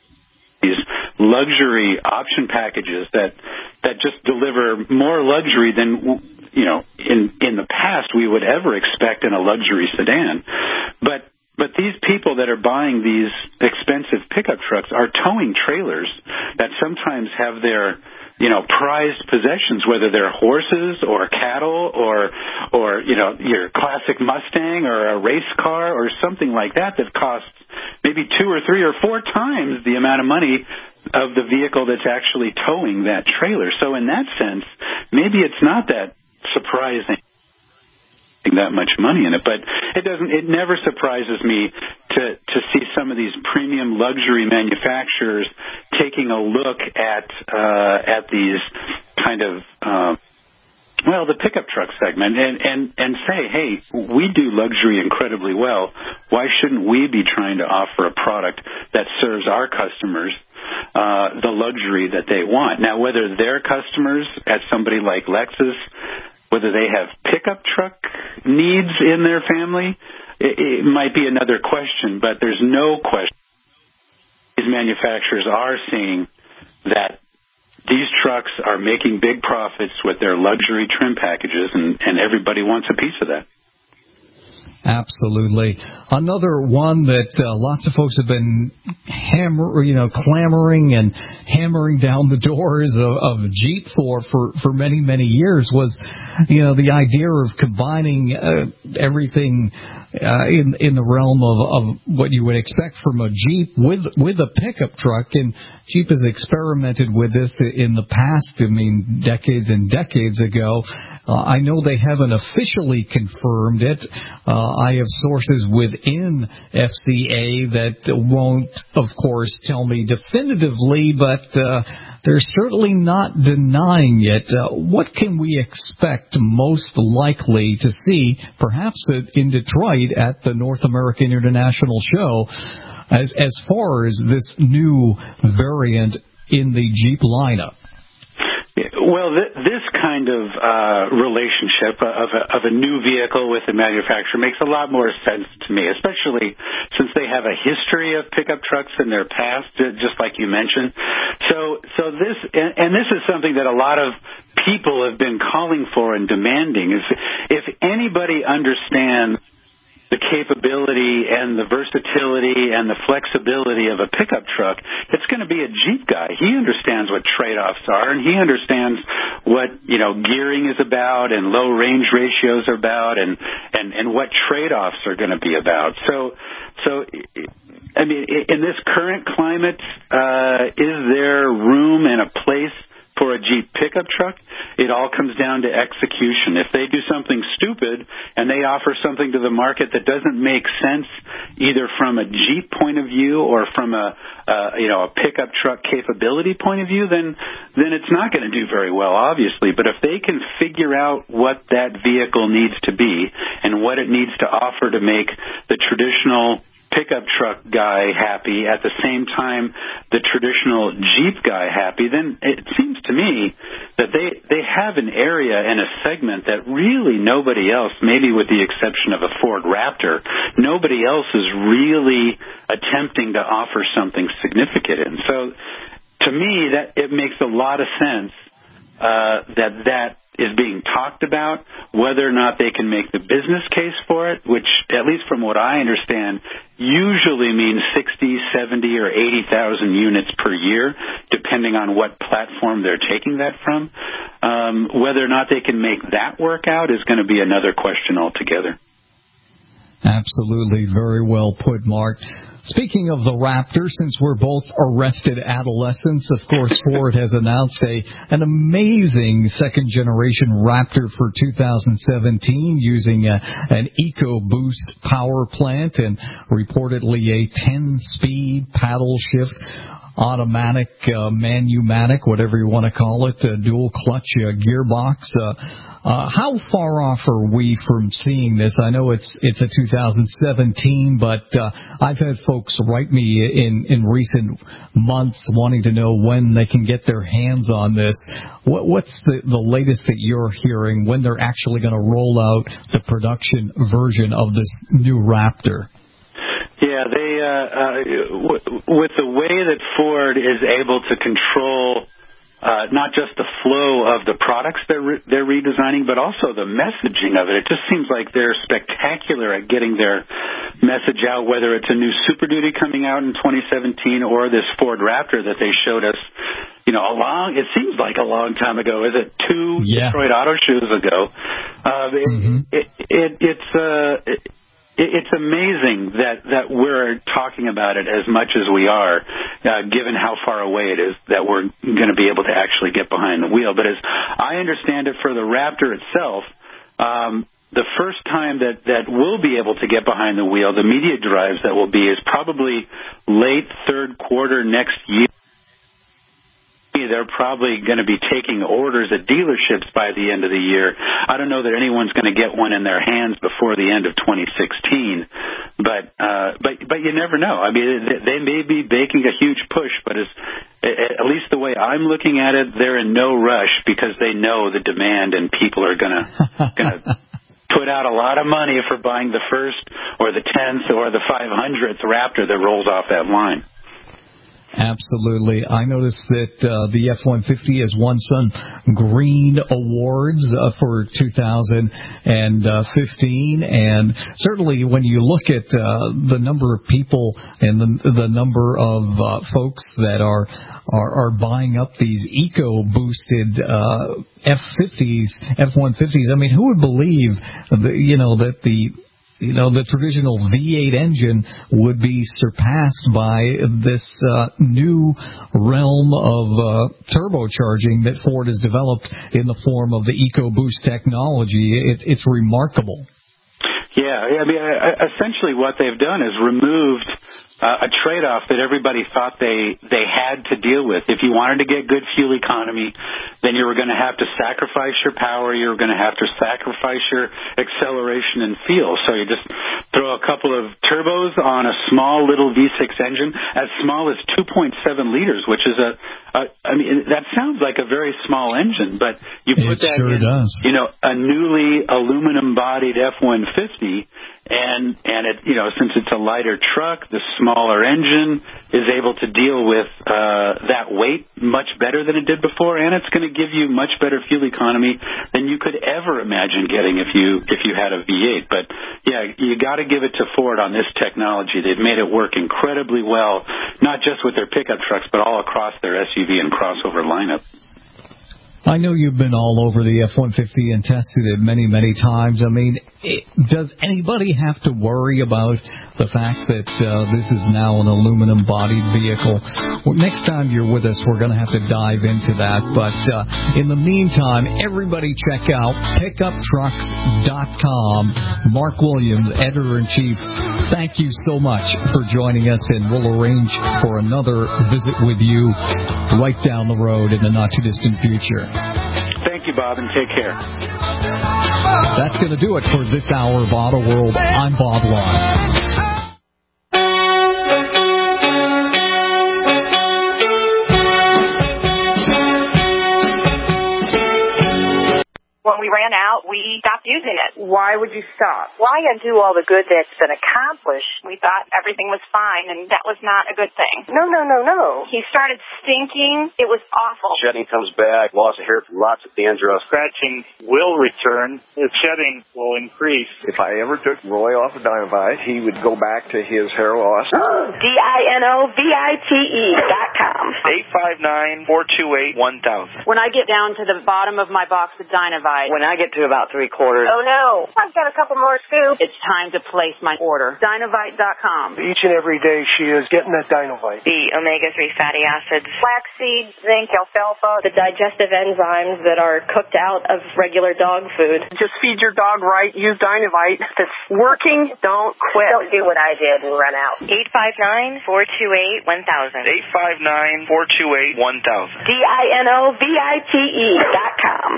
these luxury option packages that that just deliver more luxury than, you know, in in the past we would ever expect in a luxury sedan. But But these people that are buying these expensive pickup trucks are towing trailers that sometimes have their, you know, prized possessions, whether they're horses or cattle or, or, you know, your classic Mustang or a race car or something like that that costs maybe two or three or four times the amount of money of the vehicle that's actually towing that trailer. So in that sense, maybe it's not that surprising that much money in it, but it doesn't, it never surprises me to, to see some of these premium luxury manufacturers taking a look at, uh, at these kind of, uh, well, the pickup truck segment and, and, and say, hey, we do luxury incredibly well. Why shouldn't we be trying to offer a product that serves our customers uh, the luxury that they want? Now, whether their customers at somebody like Lexus, whether they have pickup truck needs in their family, it, it might be another question, but there's no question these manufacturers are seeing that these trucks are making big profits with their luxury trim packages, and, and everybody wants a piece of that. Absolutely. Another one that uh, lots of folks have been hammer, you know, clamoring and hammering down the doors of, of Jeep for, for, for many, many years was, you know, the idea of combining uh, everything uh, in in the realm of, of what you would expect from a Jeep with with a pickup truck. And Jeep has experimented with this in the past, I mean, decades and decades ago. Uh, I know they haven't officially confirmed it. Uh, I have sources within F C A that won't, of course, tell me definitively, but uh, they're certainly not denying it. Uh, what can we expect most likely to see, perhaps in Detroit at the North American International Show, as as far as this new variant in the Jeep lineup? Well, th- this kind of uh, relationship of a, of a new vehicle with a manufacturer makes a lot more sense to me, especially since they have a history of pickup trucks in their past, just like you mentioned. So, so this, and, and this is something that a lot of people have been calling for and demanding. Is if anybody understands the capability and the versatility and the flexibility of a pickup truck, it's going to be a Jeep guy. He understands what trade-offs are, and he understands what, you know, gearing is about and low range ratios are about, and, and, and what trade-offs are going to be about. So, so, I mean, in this current climate, uh, is there room and a place for a Jeep pickup truck? It all comes down to execution. If they do something stupid and they offer something to the market that doesn't make sense, either from a Jeep point of view or from a, uh, you know, a pickup truck capability point of view, then then it's not going to do very well, obviously. But if they can figure out what that vehicle needs to be and what it needs to offer to make the traditional pickup truck guy happy at the same time the traditional Jeep guy happy, then it seems to me that they they have an area and a segment that really nobody else, maybe with the exception of a Ford Raptor, nobody else is really attempting to offer something significant in. So to me, that it makes a lot of sense uh, that that is being talked about. Whether or not they can make the business case for it, which, at least from what I understand, usually means sixty, seventy, or eighty thousand units per year, depending on what platform they're taking that from. Um, whether or not they can make that work out is going to be another question altogether. Absolutely. Very well put, Mark. Speaking of the Raptor, since we're both arrested adolescents, of course, Ford has announced a an amazing second-generation Raptor for two thousand seventeen using a, an EcoBoost power plant and reportedly a ten-speed paddle shift automatic, uh, manumatic, whatever you want to call it, uh, dual-clutch uh, gearbox. Uh, Uh, how far off are we from seeing this? I know it's it's a two thousand seventeen, but uh, I've had folks write me in, in recent months wanting to know when they can get their hands on this. What, what's the, the latest that you're hearing when they're actually going to roll out the production version of this new Raptor? Yeah, they uh, uh, w- with the way that Ford is able to control uh, not just the flow of the products they're re- they're redesigning, but also the messaging of it. It just seems like they're spectacular at getting their message out, whether it's a new Super Duty coming out in twenty seventeen or this Ford Raptor that they showed us, you know, a long, it seems like a long time ago. Is it two yeah. Detroit Auto Shows ago? Uh, it, mm-hmm. it, it, it's, uh, it, It's amazing that, that we're talking about it as much as we are, uh, given how far away it is that we're going to be able to actually get behind the wheel. But as I understand it, for the Raptor itself, um, the first time that, that we'll be able to get behind the wheel, the media drives that will be, is probably late third quarter next year. They're probably going to be taking orders at dealerships by the end of the year. I don't know that anyone's going to get one in their hands before the end of twenty sixteen, but uh, but but you never know. I mean, they may be making a huge push, but as, at least the way I'm looking at it, they're in no rush because they know the demand and people are going to going to put out a lot of money for buying the first or the tenth or the five hundredth Raptor that rolls off that line. Absolutely. I noticed that uh, the F one fifty has won some green awards uh, for two thousand fifteen, and certainly when you look at uh, the number of people and the, the number of uh, folks that are, are are buying up these eco-boosted uh, F fifties, F one fifties, I mean, who would believe, the, you know, that the You know, the traditional V eight engine would be surpassed by this uh, new realm of uh, turbocharging that Ford has developed in the form of the EcoBoost technology. It, it's remarkable. Yeah, I mean, essentially what they've done is removed Uh, a trade-off that everybody thought they they had to deal with. If you wanted to get good fuel economy, then you were going to have to sacrifice your power. You were going to have to sacrifice your acceleration and feel. So you just throw a couple of turbos on a small little V six engine, as small as two point seven liters, which is a, a I mean, that sounds like a very small engine, but you put it that sure in, does. you know, a newly aluminum-bodied F one fifty. And, and it, you know, since it's a lighter truck, the smaller engine is able to deal with, uh, that weight much better than it did before, and it's going to give you much better fuel economy than you could ever imagine getting if you, if you had a V eight. But yeah, you got to give it to Ford on this technology. They've made it work incredibly well, not just with their pickup trucks, but all across their S U V and crossover lineup. I know you've been all over the F one fifty and tested it many, many times. I mean, it, does anybody have to worry about the fact that uh, this is now an aluminum-bodied vehicle? Well, next time you're with us, we're going to have to dive into that. But uh, in the meantime, everybody check out pickup trucks dot com. Mark Williams, Editor-in-Chief, thank you so much for joining us, and we'll arrange for another visit with you right down the road in the not-too-distant future. Thank you, Bob, and take care. That's going to do it for this hour of Auto World. I'm Bob Long. When we ran out, we stopped using it. Why would you stop? Why undo all the good that's been accomplished? We thought everything was fine, and that was not a good thing. No, no, no, no. He started stinking. It was awful. Shedding comes back, loss of hair from lots of dandruff. Scratching will return. The shedding will increase. If I ever took Roy off of Dynavite, he would go back to his hair loss. D I N O V I T E dot com. eight five nine, four two eight, one thousand. When I get down to the bottom of my box of Dynavite, when I get to about three quarters, oh no, I've got a couple more scoops. It's time to place my order. Dynavite dot com. Each and every day she is getting that Dynavite. The omega three fatty acids, flaxseed, zinc, alfalfa, the digestive enzymes that are cooked out of regular dog food. Just feed your dog right. Use Dynavite. If it's working, don't quit. Don't do what I did and run out. eight five nine, four two eight, one thousand. eight five nine, four two eight, one thousand. D I N O V I T E dot com.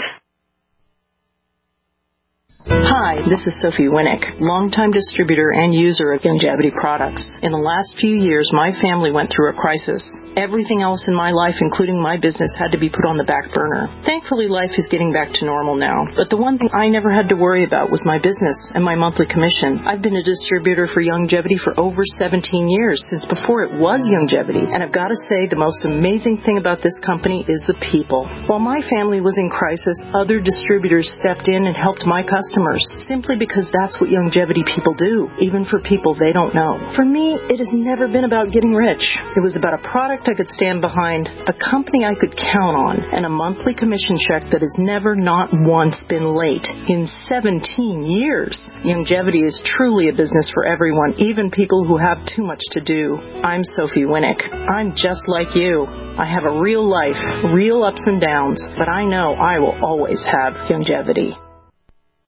Hi, this is Sophie Winnick, longtime distributor and user of Youngevity products. In the last few years, my family went through a crisis, everything else in my life, including my business, had to be put on the back burner. Thankfully, life is getting back to normal now. But the one thing I never had to worry about was my business and my monthly commission. I've been a distributor for Youngevity for over seventeen years, since before it was Youngevity. And I've got to say, the most amazing thing about this company is the people. While my family was in crisis, other distributors stepped in and helped my customers, simply because that's what Youngevity people do, even for people they don't know. For me, it has never been about getting rich. It was about a product I could stand behind, a company I could count on, and a monthly commission check that has never, not once, been late in seventeen years. Youngevity is truly a business for everyone, even people who have too much to do. I'm Sophie Winnick. I'm just like you. I have a real life, real ups and downs, but I know I will always have Youngevity.